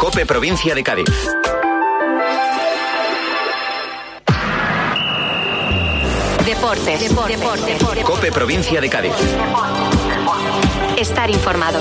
COPE Provincia de Cádiz. Deportes. COPE Provincia de Cádiz. Estar informado.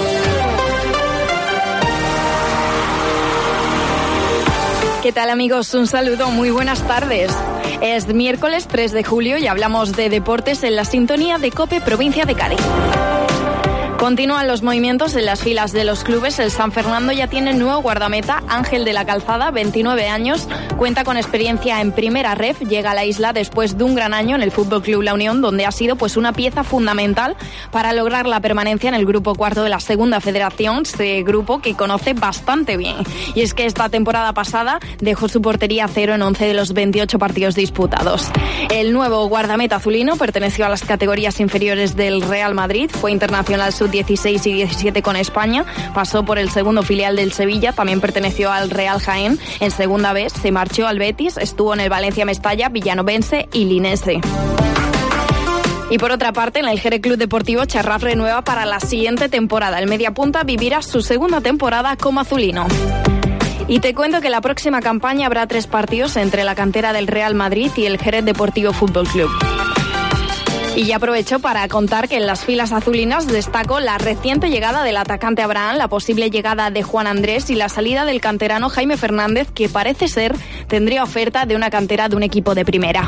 ¿Qué tal, amigos? Un saludo, muy buenas tardes. Es miércoles 3 de julio y hablamos de deportes en la sintonía de COPE Provincia de Cádiz. Continúan los movimientos en las filas de los clubes. El San Fernando ya tiene nuevo guardameta, Ángel de la Calzada, 29 años, cuenta con experiencia en primera ref, llega a la isla después de un gran año en el Fútbol Club La Unión, donde ha sido una pieza fundamental para lograr la permanencia en el grupo cuarto de la Segunda Federación, este grupo que conoce bastante bien. Y es que esta temporada pasada dejó su portería a cero en 11 de los 28 partidos disputados. El nuevo guardameta azulino perteneció a las categorías inferiores del Real Madrid, fue internacional sub-16 y 17 con España, pasó por el segundo filial del Sevilla, también perteneció al Real Jaén en segunda vez, se marchó al Betis, estuvo en el Valencia Mestalla, Villanovense y Linense. Y por otra parte, en el Jerez Club Deportivo, Charraf renueva para la siguiente temporada. El mediapunta vivirá su segunda temporada como azulino. Y te cuento que la próxima campaña habrá 3 partidos entre la cantera del Real Madrid y el Jerez Deportivo Fútbol Club. Y ya aprovecho para contar que en las filas azulinas destaco la reciente llegada del atacante Abraham, la posible llegada de Juan Andrés y la salida del canterano Jaime Fernández, que parece ser tendría oferta de una cantera de un equipo de primera.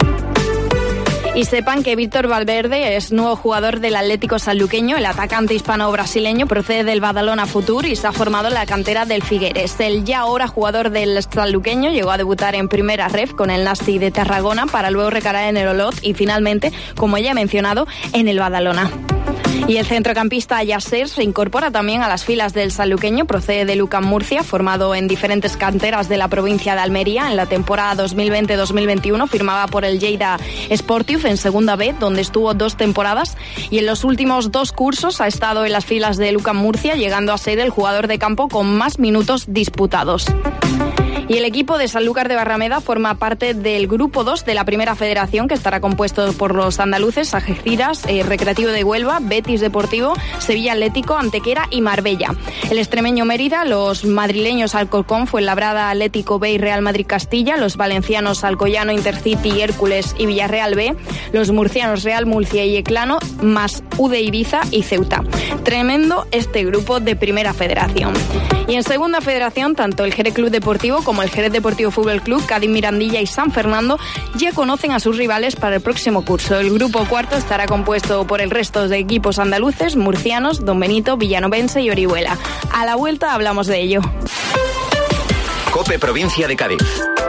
Y sepan que Víctor Valverde es nuevo jugador del Atlético Sanluqueño. El atacante hispano-brasileño procede del Badalona Futur y se ha formado en la cantera del Figueres. El ya ahora jugador del Sanluqueño llegó a debutar en primera ref con el Nasti de Tarragona para luego recalar en el Olot y finalmente, como ya he mencionado, en el Badalona. Y el centrocampista Yasser se incorpora también a las filas del sanluqueño, procede de Lucan Murcia, formado en diferentes canteras de la provincia de Almería. En la temporada 2020-2021 firmaba por el Lleida Sportius en segunda B, donde estuvo 2 temporadas, y en los últimos 2 cursos ha estado en las filas de Lucan Murcia, llegando a ser el jugador de campo con más minutos disputados. Y el equipo de Sanlúcar de Barrameda forma parte del Grupo 2 de la Primera Federación, que estará compuesto por los andaluces, Algeciras, Recreativo de Huelva, Betis Deportivo, Sevilla Atlético, Antequera y Marbella. El extremeño Mérida, los madrileños Alcorcón, Fuenlabrada, Atlético B y Real Madrid Castilla, los valencianos Alcoyano, Intercity, Hércules y Villarreal B, los murcianos Real Murcia y Eclano, más UD Ibiza y Ceuta. Tremendo este grupo de Primera Federación. Y en Segunda Federación, tanto el Jerez Club Deportivo como el Jerez Deportivo Fútbol Club, Cádiz Mirandilla y San Fernando ya conocen a sus rivales para el próximo curso. El grupo cuarto estará compuesto por el resto de equipos andaluces, murcianos, Don Benito, Villanovense y Orihuela. A la vuelta hablamos de ello. COPE Provincia de Cádiz.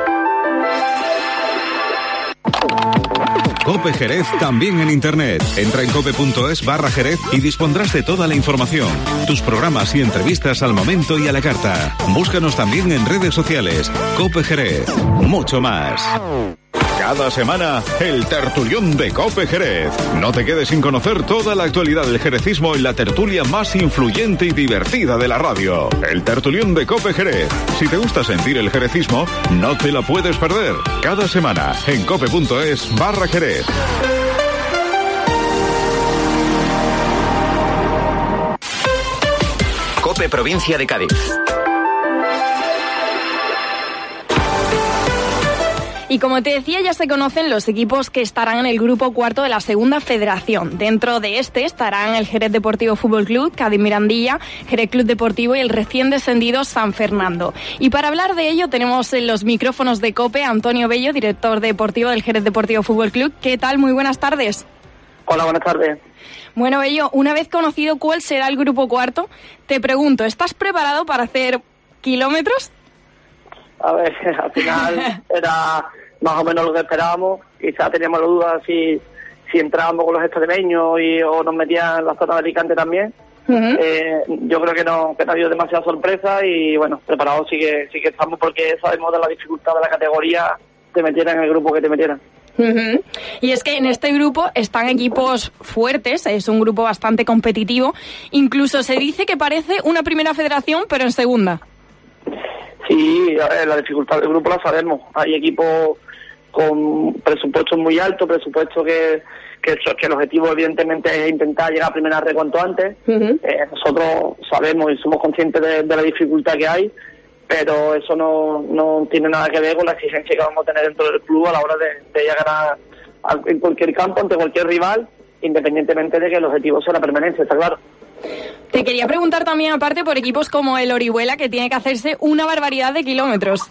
COPE Jerez también en internet. Entra en cope.es/Jerez y dispondrás de toda la información, tus programas y entrevistas al momento y a la carta. Búscanos también en redes sociales. COPE Jerez. Mucho más. Cada semana, el tertulión de COPE Jerez. No te quedes sin conocer toda la actualidad del jerecismo en la tertulia más influyente y divertida de la radio. El tertulión de COPE Jerez. Si te gusta sentir el jerecismo, no te la puedes perder. Cada semana, en cope.es/Jerez. COPE Provincia de Cádiz. Y como te decía, ya se conocen los equipos que estarán en el grupo cuarto de la Segunda Federación. Dentro de este estarán el Jerez Deportivo Fútbol Club, Cádiz Mirandilla, Jerez Club Deportivo y el recién descendido San Fernando. Y para hablar de ello tenemos en los micrófonos de COPE a Antonio Bello, director deportivo del Jerez Deportivo Fútbol Club. ¿Qué tal? Muy buenas tardes. Hola, buenas tardes. Bueno, Bello, una vez conocido cuál será el grupo cuarto, te pregunto, ¿estás preparado para hacer kilómetros? A ver, al final era más o menos lo que esperábamos. Quizás teníamos la duda si entrábamos con los extremeños o nos metían en la zona de Alicante también. Uh-huh. Yo creo que no ha habido demasiada sorpresa y bueno, preparados sí que estamos, porque sabemos de la dificultad de la categoría, te metieran en el grupo que te metieran. Uh-huh. Y es que en este grupo están equipos fuertes, es un grupo bastante competitivo, incluso se dice que parece una primera federación pero en segunda. Sí, a ver, la dificultad del grupo la sabemos. Hay equipos con presupuestos muy altos, presupuestos que el objetivo evidentemente es intentar llegar a primera red cuanto antes. Uh-huh. Nosotros sabemos y somos conscientes de la dificultad que hay, pero eso no tiene nada que ver con la exigencia que vamos a tener dentro del club a la hora de llegar en cualquier campo, ante cualquier rival, independientemente de que el objetivo sea la permanencia, está claro. Te quería preguntar también, aparte, por equipos como el Orihuela, que tiene que hacerse una barbaridad de kilómetros.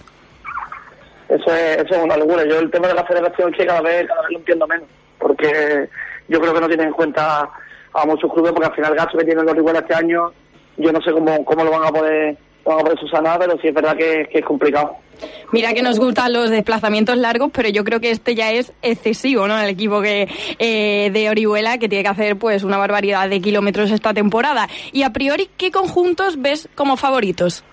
Eso es una locura. Yo el tema de la federación es que cada vez lo entiendo menos, porque yo creo que no tienen en cuenta a muchos clubes, porque al final el gasto que tiene el Orihuela este año, yo no sé cómo lo van a poder subsanar, pero sí es verdad que es complicado. Mira que nos gustan los desplazamientos largos, pero yo creo que este ya es excesivo, ¿no? El equipo de Orihuela, que tiene que hacer pues una barbaridad de kilómetros esta temporada. Y a priori, ¿qué conjuntos ves como favoritos?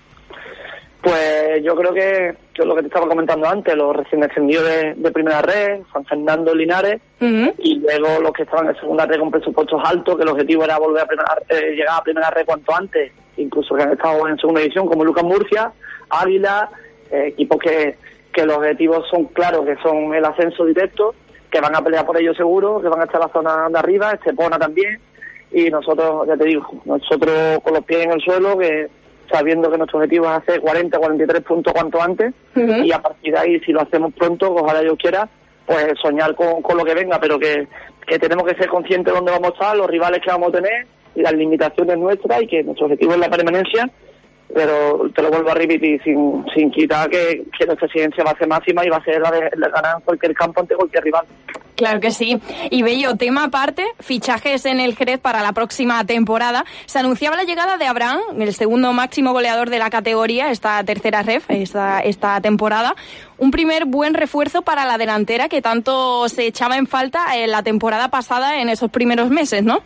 Pues yo creo que lo que te estaba comentando antes, los recién descendidos de primera red, San Fernando, Linares, y luego los que estaban en segunda red con presupuestos altos, que el objetivo era volver a llegar a primera red cuanto antes, incluso que han estado en segunda división, como Lucas Murcia, Águila, equipos que los objetivos son claros, que son el ascenso directo, que van a pelear por ello seguro, que van a estar en la zona de arriba, Estepona también, y nosotros, ya te digo, nosotros con los pies en el suelo, que sabiendo que nuestro objetivo es hacer 40-43 puntos cuanto antes, y a partir de ahí, si lo hacemos pronto, ojalá Dios quiera, pues soñar con lo que venga, pero que tenemos que ser conscientes de dónde vamos a estar, los rivales que vamos a tener, y las limitaciones nuestras, y que nuestro objetivo es la permanencia, pero te lo vuelvo a repetir, sin quitar que nuestra exigencia va a ser máxima y va a ser la de ganar cualquier campo ante cualquier rival. Claro que sí. Y Bello, tema aparte, fichajes en el Jerez para la próxima temporada. Se anunciaba la llegada de Abraham, el segundo máximo goleador de la categoría, esta tercera ref, esta temporada. Un primer buen refuerzo para la delantera que tanto se echaba en falta en la temporada pasada en esos primeros meses, ¿no?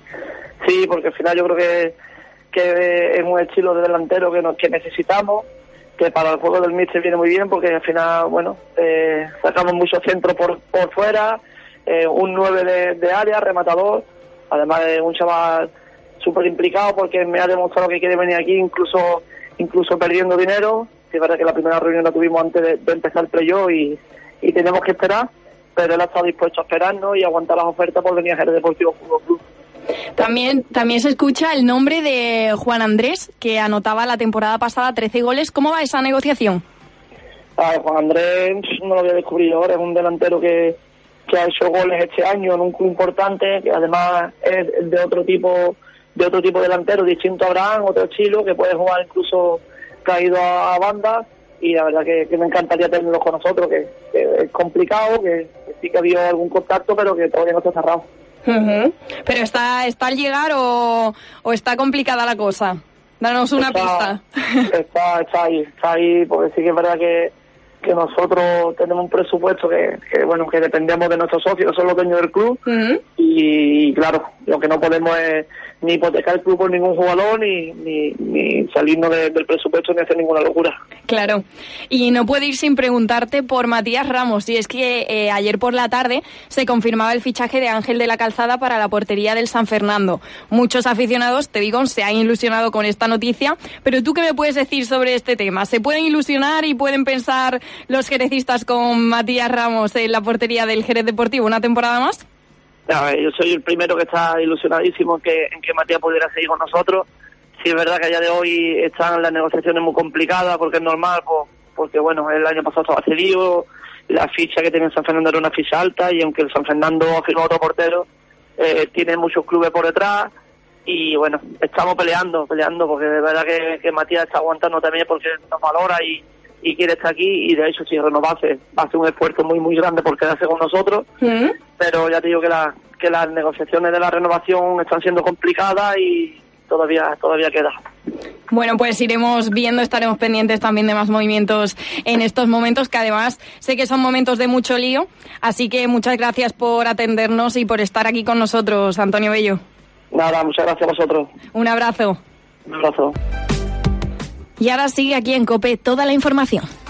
Sí, porque al final yo creo que es un estilo de delantero que necesitamos, que para el juego del míster viene muy bien, porque al final, bueno, sacamos muchos centros por fuera, un 9 de área, rematador, además de un chaval súper implicado, porque me ha demostrado que quiere venir aquí, incluso perdiendo dinero. Sí, es verdad que la primera reunión la tuvimos antes de empezar el playoff y tenemos que esperar, pero él ha estado dispuesto a esperarnos y aguantar las ofertas por venir a Jerez Deportivo Fútbol Club. También se escucha el nombre de Juan Andrés, que anotaba la temporada pasada 13 goles. ¿Cómo va esa negociación? Juan Andrés no lo voy a descubrir ahora, es un delantero que ha hecho goles este año en un club importante, que además es de otro tipo de delantero, distinto a Abraham, otro estilo, que puede jugar incluso caído a banda, y la verdad que me encantaría tenerlo con nosotros, que es complicado, que sí que ha habido algún contacto, pero que todavía no está cerrado. Pero está al llegar o está complicada la cosa. Danos una pista. Está ahí, porque sí que es verdad que nosotros tenemos un presupuesto que dependemos de nuestros socios, que son los dueños del club, y claro, lo que no podemos es ni hipotecar el club por ningún jugador, ni salirnos del presupuesto, ni hacer ninguna locura. Claro, y no puedo ir sin preguntarte por Matías Ramos, y es que ayer por la tarde se confirmaba el fichaje de Ángel de la Calzada para la portería del San Fernando. Muchos aficionados, te digo, se han ilusionado con esta noticia, pero ¿tú qué me puedes decir sobre este tema? ¿Se pueden ilusionar y pueden pensar los jerecistas con Matías Ramos en la portería del Jerez Deportivo una temporada más? A ver, yo soy el primero que está ilusionadísimo en que Matías pudiera seguir con nosotros. Sí, es verdad que a día de hoy están las negociaciones muy complicadas, porque es normal, porque bueno, el año pasado estaba cedido, la ficha que tenía San Fernando era una ficha alta, y aunque el San Fernando ha firmado otro portero, tiene muchos clubes por detrás, y bueno, estamos peleando, porque de verdad que Matías está aguantando también, porque nos valora y quiere estar aquí, y de hecho si renovase va a ser un esfuerzo muy muy grande por quedarse con nosotros, pero ya te digo que las negociaciones de la renovación están siendo complicadas y todavía queda. Bueno, pues iremos viendo, estaremos pendientes también de más movimientos en estos momentos, que además sé que son momentos de mucho lío, así que muchas gracias por atendernos y por estar aquí con nosotros, Antonio Bello. Nada, muchas gracias a vosotros. Un abrazo. Un abrazo. Y ahora sigue aquí en COPE toda la información.